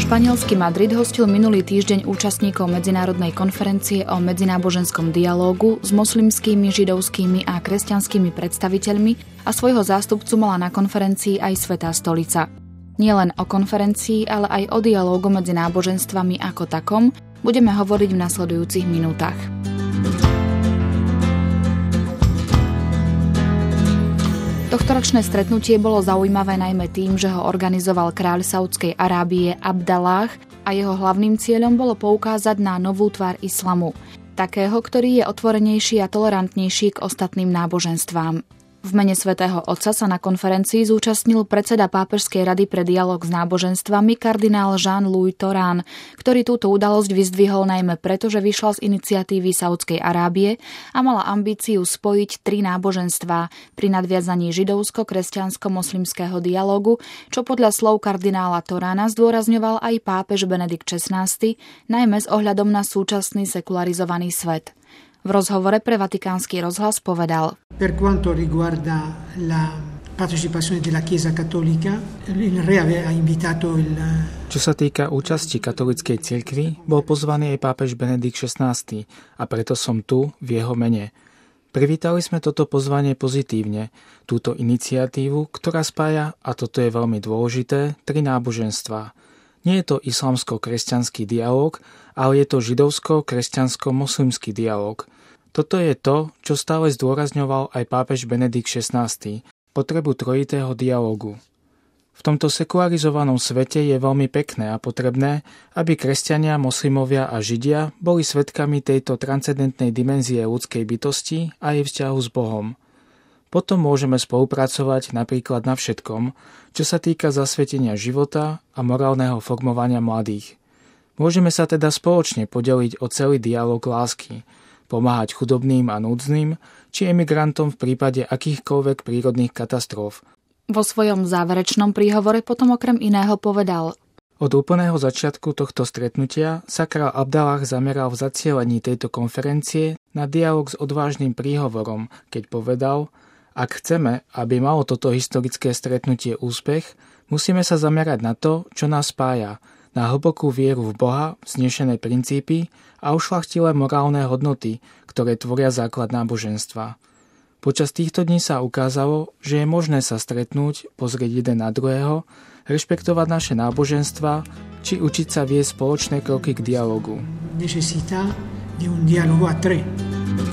Španielsky Madrid hostil minulý týždeň účastníkov medzinárodnej konferencie o medzináboženskom dialógu s moslimskými, židovskými a kresťanskými predstaviteľmi a svojho zástupcu mala na konferencii aj Svätá stolica. Nielen o konferencii, ale aj o dialógu medzi náboženstvami ako takom budeme hovoriť v nasledujúcich minútach. Tohtoročné stretnutie bolo zaujímavé najmä tým, že ho organizoval kráľ Saúdskej Arábie Abdalláh a jeho hlavným cieľom bolo poukázať na novú tvár islamu, takého, ktorý je otvorenejší a tolerantnejší k ostatným náboženstvám. V mene Svätého Otca sa na konferencii zúčastnil predseda Pápežskej rady pre dialóg s náboženstvami kardinál Jean-Louis Torán, ktorý túto udalosť vyzdvihol najmä preto, že vyšla z iniciatívy Saúdskej Arábie a mala ambíciu spojiť 3 náboženstvá pri nadviazaní židovsko-kresťansko-moslimského dialógu, čo podľa slov kardinála Torána zdôrazňoval aj pápež Benedikt XVI, najmä s ohľadom na súčasný sekularizovaný svet. V rozhovore pre Vatikánsky rozhlas povedal: Per quanto riguarda la partecipazione della Chiesa cattolica, il re aveva invitato il... Čo sa týka účasti katolíckej cirkvi, bol pozvaný aj pápež Benedikt XVI a preto som tu v jeho mene. Privítali sme toto pozvanie pozitívne, túto iniciatívu, ktorá spája, a toto je veľmi dôležité, 3 náboženstvá. Nie je to islamsko-kresťanský dialóg, ale je to židovsko-kresťansko-moslimský dialóg. Toto je to, čo stále zdôrazňoval aj pápež Benedikt XVI, potrebu trojitého dialógu. V tomto sekularizovanom svete je veľmi pekné a potrebné, aby kresťania, moslimovia a židia boli svedkami tejto transcendentnej dimenzie ľudskej bytosti a jej vzťahu s Bohom. Potom môžeme spolupracovať napríklad na všetkom, čo sa týka zasvetenia života a morálneho formovania mladých. Môžeme sa teda spoločne podeliť o celý dialóg lásky, pomáhať chudobným a núdznym, či emigrantom v prípade akýchkoľvek prírodných katastrof. Vo svojom záverečnom príhovore potom okrem iného povedal: Od úplného začiatku tohto stretnutia sa kráľ Abdalláh zameral v zacielení tejto konferencie na dialóg s odvážnym príhovorom, keď povedal: Ak chceme, aby malo toto historické stretnutie úspech, musíme sa zamerať na to, čo nás spája, na hlbokú vieru v Boha, vznešené princípy a ušľachtilé morálne hodnoty, ktoré tvoria základ náboženstva. Počas týchto dní sa ukázalo, že je možné sa stretnúť, pozrieť jeden na druhého, rešpektovať naše náboženstva, či učiť sa viesť spoločné kroky k dialógu. Necessità di un dialogo a 3.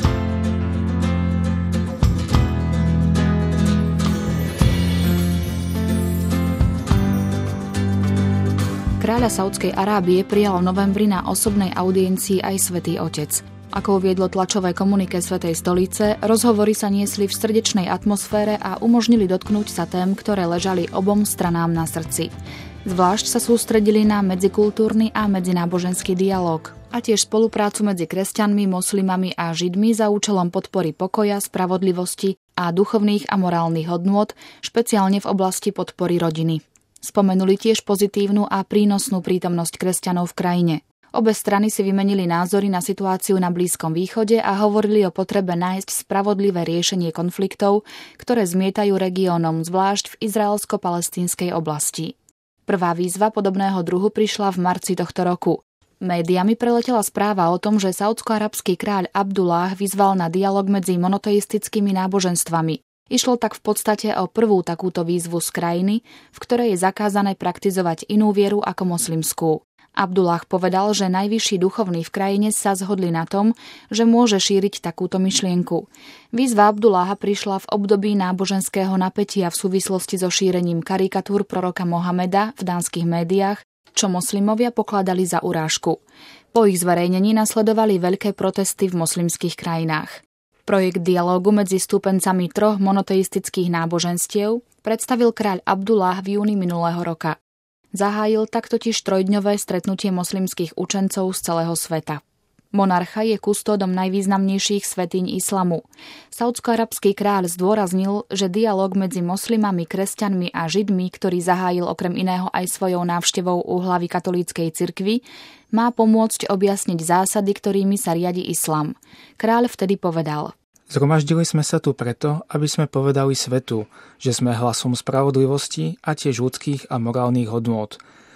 Kráľa Saúdskej Arábie prijal v novembri na osobnej audiencii aj Svätý Otec. Ako uviedlo tlačové komuniké Svätej stolice, rozhovory sa niesli v srdečnej atmosfére a umožnili dotknúť sa tém, ktoré ležali obom stranám na srdci. Zvlášť sa sústredili na medzikultúrny a medzináboženský dialóg a tiež spoluprácu medzi kresťanmi, moslimami a židmi za účelom podpory pokoja, spravodlivosti a duchovných a morálnych hodnôt, špeciálne v oblasti podpory rodiny. Spomenuli tiež pozitívnu a prínosnú prítomnosť kresťanov v krajine. Obe strany si vymenili názory na situáciu na Blízkom východe a hovorili o potrebe nájsť spravodlivé riešenie konfliktov, ktoré zmietajú regiónom, zvlášť v izraelsko-palestínskej oblasti. Prvá výzva podobného druhu prišla v marci tohto roku. Médiami preletela správa o tom, že saúdsko-arabský kráľ Abdulláh vyzval na dialog medzi monoteistickými náboženstvami. Išlo tak v podstate o prvú takúto výzvu z krajiny, v ktorej je zakázané praktizovať inú vieru ako moslimskú. Abdulláh povedal, že najvyšší duchovní v krajine sa zhodli na tom, že môže šíriť takúto myšlienku. Výzva Abdulláha prišla v období náboženského napätia v súvislosti so šírením karikatúr proroka Mohameda v dánskych médiách, čo moslimovia pokladali za urážku. Po ich zverejnení nasledovali veľké protesty v moslimských krajinách. Projekt dialógu medzi stúpencami 3 monoteistických náboženstiev predstavil kráľ Abdulláh v júni minulého roka. Zahájil tak totiž 3-dňové stretnutie moslimských učencov z celého sveta. Monarcha je kustódom najvýznamnejších svätyň islamu. Saúdsko-arabský kráľ zdôraznil, že dialóg medzi moslimami, kresťanmi a židmi, ktorý zahájil okrem iného aj svojou návštevou u hlavy katolíckej cirkvi, má pomôcť objasniť zásady, ktorými sa riadi islam. Kráľ vtedy povedal: Zhromaždili sme sa tu preto, aby sme povedali svetu, že sme hlasom spravodlivosti a tiež ľudských a morálnych hodnôt.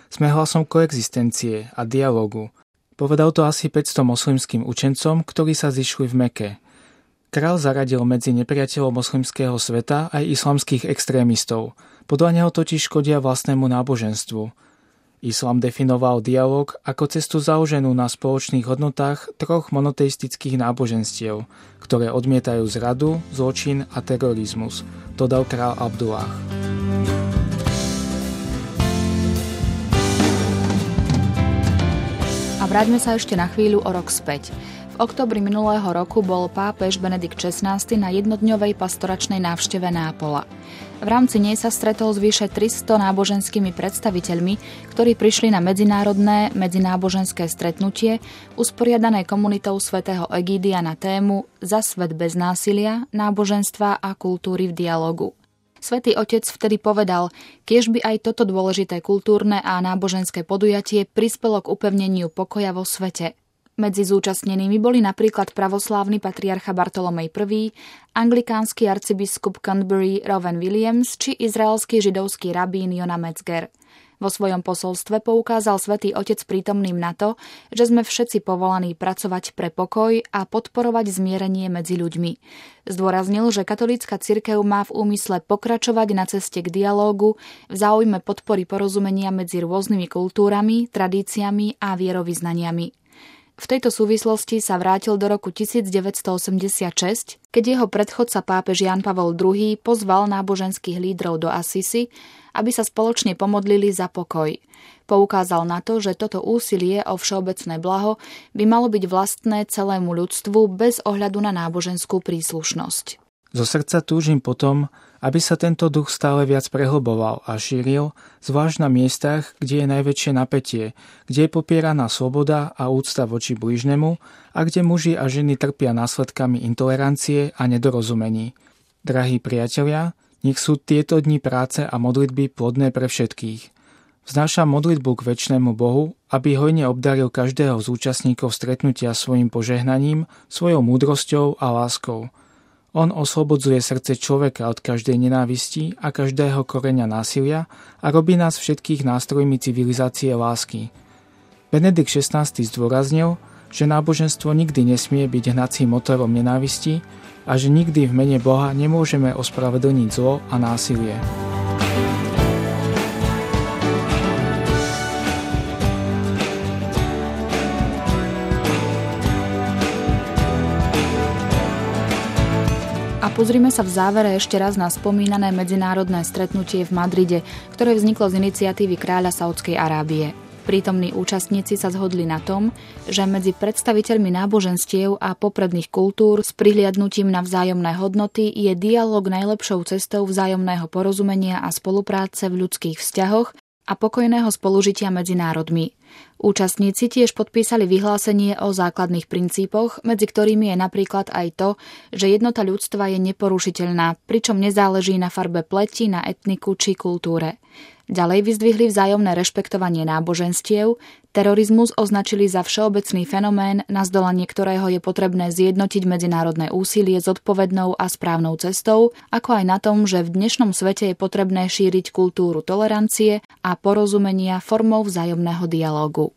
Sme hlasom koexistencie a dialógu. Povedal to asi 500 moslimským učencom, ktorí sa zišli v Meke. Král zaradil medzi nepriateľov moslimského sveta aj islamských extrémistov. Podľa neho totiž škodia vlastnému náboženstvu. Islám definoval dialóg ako cestu založenú na spoločných hodnotách 3 monoteistických náboženstiev, ktoré odmietajú zradu, zločin a terorizmus, dodal král Abdullah. A vráťme sa ešte na chvíľu o rok späť. V októbri minulého roku bol pápež Benedikt XVI na jednodňovej pastoračnej návšteve Neapola. V rámci nej sa stretol s vyše 300 náboženskými predstaviteľmi, ktorí prišli na medzinárodné medzináboženské stretnutie usporiadané komunitou svätého Egídia na tému Za svet bez násilia, náboženstva a kultúry v dialogu. Svätý Otec vtedy povedal, kiež by aj toto dôležité kultúrne a náboženské podujatie prispelo k upevneniu pokoja vo svete. Medzi zúčastnenými boli napríklad pravoslávny patriarcha Bartolomej I, anglikánsky arcibiskup Canterbury Rowan Williams či izraelský židovský rabín Jona Metzger. Vo svojom posolstve poukázal Svätý Otec prítomným na to, že sme všetci povolaní pracovať pre pokoj a podporovať zmierenie medzi ľuďmi. Zdôraznil, že katolícka cirkev má v úmysle pokračovať na ceste k dialógu v záujme podpory porozumenia medzi rôznymi kultúrami, tradíciami a vierovyznaniami. V tejto súvislosti sa vrátil do roku 1986, keď jeho predchodca pápež Ján Pavol II pozval náboženských lídrov do Assisi, aby sa spoločne pomodlili za pokoj. Poukázal na to, že toto úsilie o všeobecné blaho by malo byť vlastné celému ľudstvu bez ohľadu na náboženskú príslušnosť. Zo srdca túžim potom, aby sa tento duch stále viac prehlboval a šíril, zvlášť na miestach, kde je najväčšie napätie, kde je popieraná sloboda a úcta voči blížnemu a kde muži a ženy trpia následkami intolerancie a nedorozumení. Drahí priatelia, nech sú tieto dni práce a modlitby plodné pre všetkých. Vznášam modlitbu k večnému Bohu, aby hojne obdaril každého z účastníkov stretnutia svojim požehnaním, svojou múdrosťou a láskou. On oslobodzuje srdce človeka od každej nenávisti a každého koreňa násilia a robí nás všetkých nástrojmi civilizácie lásky. Benedikt XVI zdôraznil, že náboženstvo nikdy nesmie byť hnacím motorom nenávisti a že nikdy v mene Boha nemôžeme ospravedlniť zlo a násilie. A pozrime sa v závere ešte raz na spomínané medzinárodné stretnutie v Madride, ktoré vzniklo z iniciatívy kráľa Saúdskej Arábie. Prítomní účastníci sa zhodli na tom, že medzi predstaviteľmi náboženstiev a popredných kultúr s prihliadnutím na vzájomné hodnoty je dialóg najlepšou cestou vzájomného porozumenia a spolupráce v ľudských vzťahoch a pokojného spolužitia medzi národmi. Účastníci tiež podpísali vyhlásenie o základných princípoch, medzi ktorými je napríklad aj to, že jednota ľudstva je neporušiteľná, pričom nezáleží na farbe pleti, na etniku či kultúre. Ďalej vyzdvihli vzájomné rešpektovanie náboženstiev, terorizmus označili za všeobecný fenomén, na zdolanie ktorého je potrebné zjednotiť medzinárodné úsilie zodpovednou a správnou cestou, ako aj na tom, že v dnešnom svete je potrebné šíriť kultúru tolerancie a porozumenia formou vzájomného dialógu.